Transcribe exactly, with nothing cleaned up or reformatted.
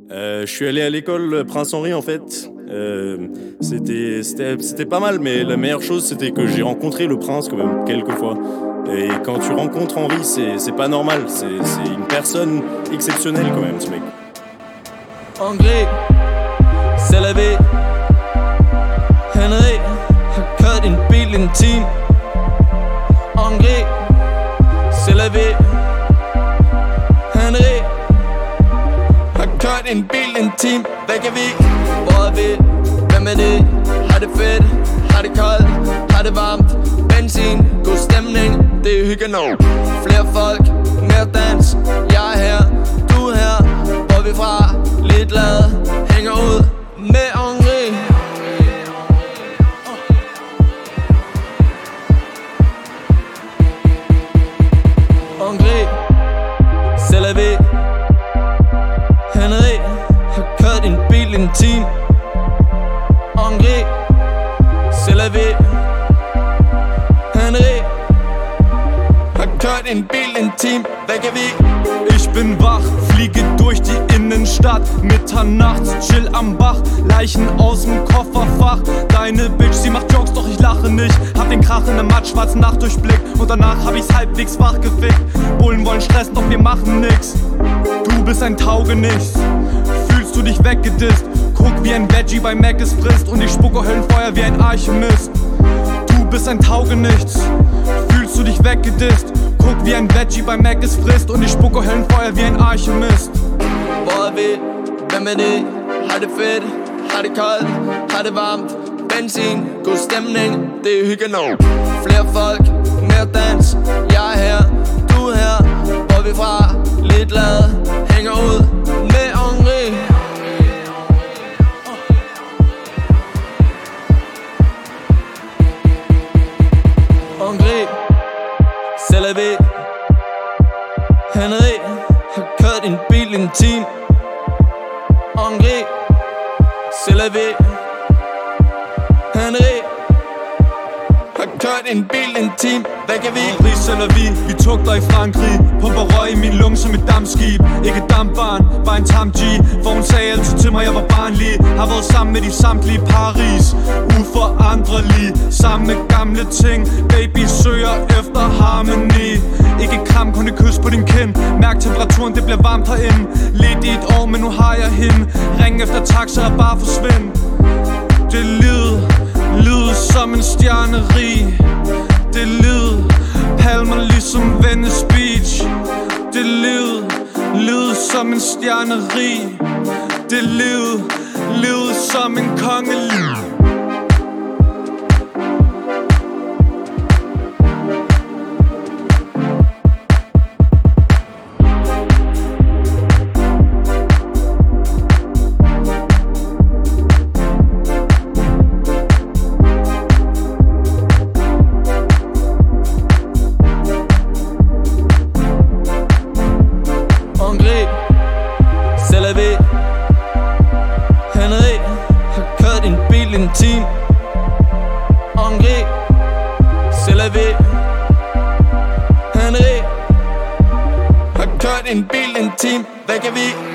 Euh, je suis allé à l'école Prince Henri en fait. Euh, c'était, c'était, c'était pas mal, mais la meilleure chose c'était que j'ai rencontré le prince quand même quelques fois. Et quand tu rencontres Henri, c'est, c'est pas normal. C'est, c'est une personne exceptionnelle quand même, ce mec. Henri, c'est la vie. Henri har kørt en bil en time. Henri, c'est la vie. Henri har kørt en bil en time. Hvad kan vi? Hvor er vi? Hvem er det? Har det fedt? Har det koldt? Har det varmt? Benzin, god stemning, det er hygge nu. Flere folk, mere dans. Jeg er her, du er her. Hvor er vi fra? Lidt glad, hænger ud med Henri. Henri, c'est la vie. Henri har kørt en bil en time. Henri, c'est la vie. Henri har kørt en bil en time. Hvad kan vi? Ich bin wach, fliege durch die Innenstadt. Mitternachts, chill am Bach, Leichen aus dem Kofferfach. Deine Bitch, sie macht Jokes, doch ich lache nicht. Hab den krachenden mattschwarzen Nachtdurchblick und danach hab ich's halbwegs wach gefickt. Bullen wollen Stress, doch wir machen nix. Du bist ein Taugenichts, fühlst du dich weggedisst. Guck wie ein Veggie bei Mc's frisst und ich spucke Höllenfeuer wie ein Alchemist. Du bist ein Taugenichts, fühlst du dich weggedisst. Guck wie ein Veggie bei Mc's frisst und ich spucke Höllenfeuer wie ein Alchemist. Hvor er vi? Hvem er det? Har det fedt? Har det koldt? Har det varmt? Benzin, god stemning, det er hygge nu. Flere folk, mere dans. Jeg er her, du er her. Hvor er vi fra? Lidt glad, hænger ud med Henri. Henri, c'est la vie. Henri har kørt en bil en time. Henri, c'est la vie. Henri har kørt en bil en time. Hvad kan vi? Henri, c'est la vie. Vi tugter i Frankrig. Pumper røg i min lunge som et dampskib. Ikke dampbarn, bare en tam G. For hun sagde altid til mig, jeg var barnlig. Har været sammen med de samtlige Paris. Uforanderlig, sammen med gamle ting. Baby søger efter harmoni. Ikke kram, kun et kys på din kind. Mærk temperaturen, det bliver varmt herinde. Lidt i et år, men nu har jeg hende. Ring efter taxa og bare forsvind. Det lyd, lyd som en stjernerig. Det lyd, palmer ligesom Venice Beach. Det lyd, lyd som en stjernerig. Det lyd, lyd som en kongelig. Henri, c'est la vie. Henri har kørt en bil en time. Henri, c'est la vie. Henri har kørt en bil en time. Hvad kan vi?